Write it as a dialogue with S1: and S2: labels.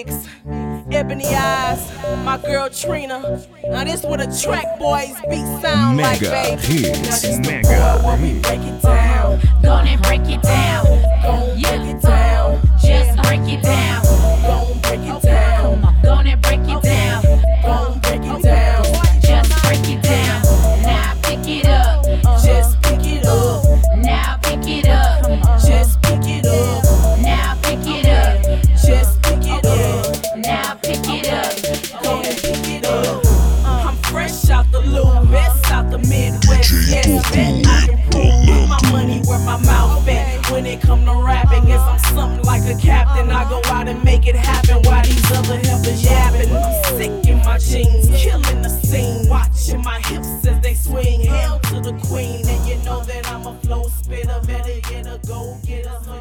S1: mix. Ebony Eyes, my girl Trina. Now this what a track boys beat sound like,
S2: Mega
S1: baby.
S2: hits,
S1: Now this
S2: mega
S1: the boy when we break it down.
S3: Gonna break it down.
S1: Gon' break it down.
S3: Just break it down.
S1: Gon' break it down.
S3: Gonna break it down.
S1: Gon' break it down.
S3: Just break it down. Now pick it up.
S1: Just pick it up.
S3: Now pick it up.
S1: Just pick it up.
S3: Now pick it up.
S1: Just pick it up.
S3: Now pick it up.
S1: Go and pick it up. I'm fresh out the loop, best out the Midwest. Yes, bet I can prove my money where my mouth at. When it come to rapping, guess I'm something like a captain. I go out and make it happen while these other helpers yapping. I'm sick in my jeans, killing the scene, watching my hips as they swing. Hail to the queen, and you know that I'm a flow spitter. Better get a go, get a